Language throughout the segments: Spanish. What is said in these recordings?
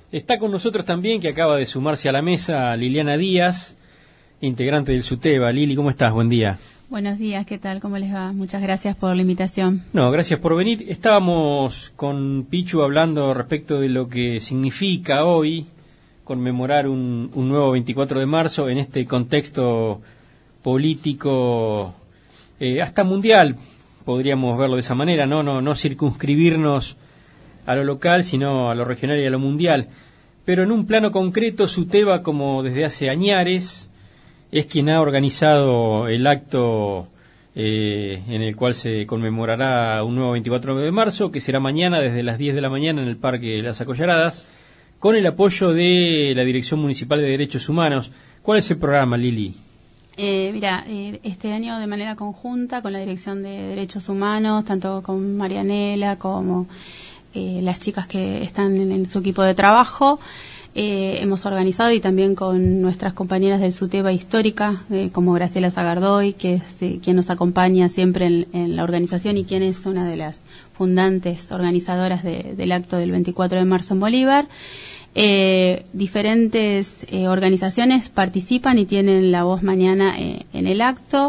Está con nosotros también, que acaba de sumarse a la mesa, Liliana Díaz, integrante del SUTEBA. Lili, ¿cómo estás? Buen día. Buenos días, ¿qué tal? ¿Cómo les va? Muchas gracias por la invitación. No, gracias por venir. Estábamos con Pichu hablando respecto de lo que significa hoy conmemorar un nuevo 24 de marzo en este contexto político, hasta mundial, podríamos verlo de esa manera, no circunscribirnos a lo local, sino a lo regional y a lo mundial. Pero en un plano concreto, SUTEBA, como desde hace añares, es quien ha organizado el acto en el cual se conmemorará un nuevo 24 de marzo, que será mañana desde las 10 de la mañana en el Parque Las Acollaradas, con el apoyo de la Dirección Municipal de Derechos Humanos. ¿Cuál es el programa, Lili? Este año de manera conjunta con la Dirección de Derechos Humanos, tanto con Marianela como las chicas que están en su equipo de trabajo, hemos organizado, y también con nuestras compañeras del SUTEBA histórica, como Graciela Zagardoy, que es quien nos acompaña siempre en la organización y quien es una de las fundantes organizadoras del acto del 24 de marzo en Bolívar. Diferentes organizaciones participan y tienen la voz mañana en el acto.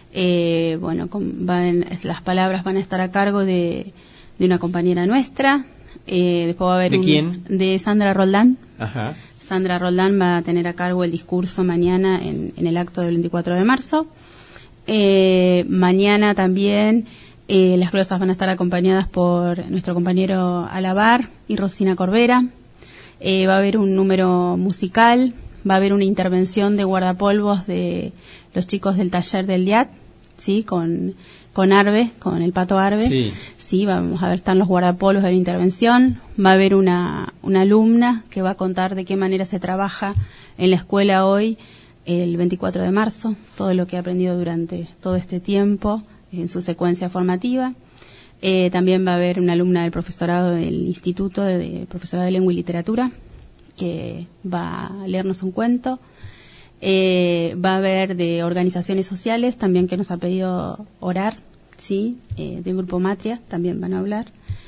Las palabras van a estar a cargo de una compañera nuestra. Después va a haber ¿De quién? De Sandra Roldán. Ajá. Sandra Roldán va a tener a cargo el discurso mañana en el acto del 24 de marzo. Mañana también las glosas van a estar acompañadas por nuestro compañero Alabar y Rosina Corbera. Va a haber un número musical, va a haber una intervención de guardapolvos de los chicos del taller del DIAT, ¿sí? Con Arbe, con el Pato Arbe. Sí. Sí, vamos a ver, están los guardapolvos de la intervención. Va a haber una alumna que va a contar de qué manera se trabaja en la escuela hoy, el 24 de marzo, todo lo que ha aprendido durante todo este tiempo en su secuencia formativa. También va a haber una alumna del profesorado del Instituto de Profesorado de Lengua y Literatura que va a leernos un cuento. Va a haber de organizaciones sociales también que nos ha pedido orar, sí, del Grupo Matria también van a hablar.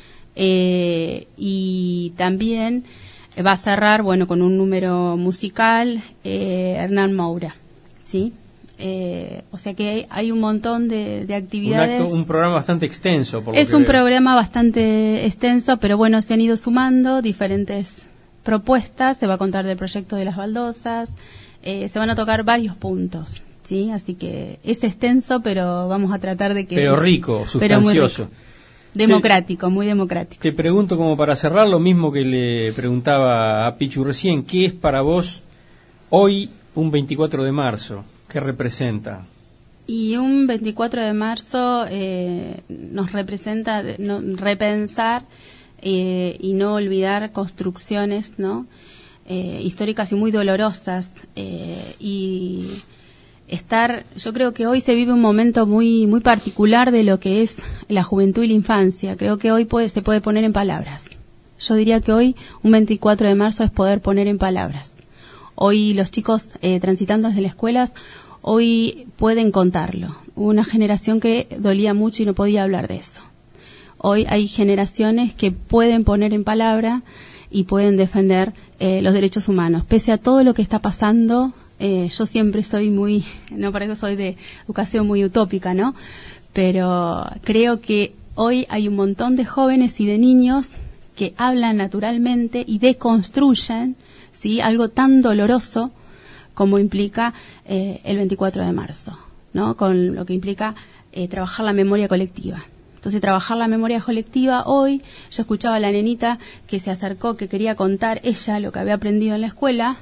Y también va a cerrar, con un número musical, Hernán Moura, sí. O sea que hay un montón de actividades. Un programa bastante extenso. Es un programa bastante extenso, pero se han ido sumando diferentes propuestas. Se va a contar del proyecto de las baldosas, se van a tocar varios puntos, ¿sí? Así que es extenso, pero vamos a tratar de que... Pero rico, sustancioso. Rico. Democrático, muy democrático. Te pregunto, como para cerrar, lo mismo que le preguntaba a Pichu recién, ¿qué es para vos hoy un 24 de marzo? ¿Qué representa? Y un 24 de marzo nos representa repensar y no olvidar construcciones, ¿no? Históricas y muy dolorosas, y yo creo que hoy se vive un momento muy muy particular de lo que es la juventud y la infancia. Creo que hoy se puede poner en palabras. Yo diría que hoy un 24 de marzo es poder poner en palabras. Hoy los chicos transitando desde las escuelas hoy pueden contarlo. Una generación que dolía mucho y no podía hablar de eso. Hoy hay generaciones que pueden poner en palabra y pueden defender los derechos humanos. Pese a todo lo que está pasando, yo siempre soy para eso soy de educación muy utópica, ¿no? Pero creo que hoy hay un montón de jóvenes y de niños que hablan naturalmente y deconstruyen, ¿sí?, algo tan doloroso como implica el 24 de marzo, ¿no? Con lo que implica trabajar la memoria colectiva. Entonces, trabajar la memoria colectiva hoy, yo escuchaba a la nenita que se acercó, que quería contar ella lo que había aprendido en la escuela,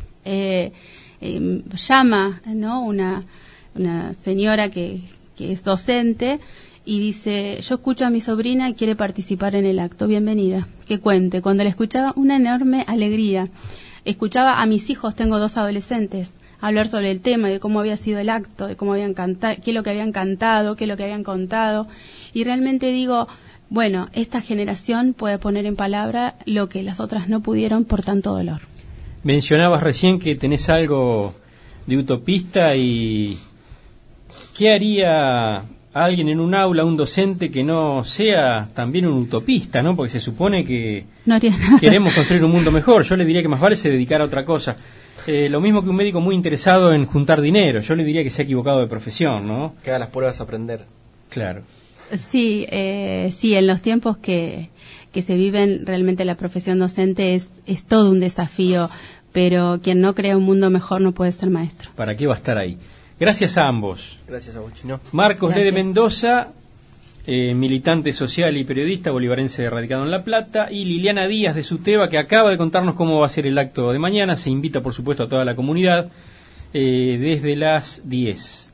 llama, ¿no?, una señora que es docente, y dice: yo escucho a mi sobrina y quiere participar en el acto, bienvenida, que cuente. Cuando la escuchaba, una enorme alegría. Escuchaba a mis hijos, tengo 2 adolescentes, hablar sobre el tema, de cómo había sido el acto, de cómo habían cantado, qué es lo que habían cantado, qué es lo que habían contado, y realmente digo, esta generación puede poner en palabra lo que las otras no pudieron por tanto dolor. Mencionabas recién que tenés algo de utopista, y ¿qué haría a alguien en un aula, un docente que no sea también un utopista, ¿no? Porque se supone que no haría nada. Queremos construir un mundo mejor. Yo le diría que más vale se dedicara a otra cosa. Lo mismo que un médico muy interesado en juntar dinero. Yo le diría que se ha equivocado de profesión, ¿no? Que haga las pruebas a aprender. Claro. Sí, sí, en los tiempos que se viven, realmente la profesión docente es todo un desafío, pero quien no crea un mundo mejor no puede ser maestro. ¿Para qué va a estar ahí? Gracias a ambos. Gracias a vos, Chino. Marcos Gracias. Lede Mendoza, militante social y periodista bolivarense radicado en La Plata, y Liliana Díaz de Suteba, que acaba de contarnos cómo va a ser el acto de mañana. Se invita, por supuesto, a toda la comunidad desde las 10.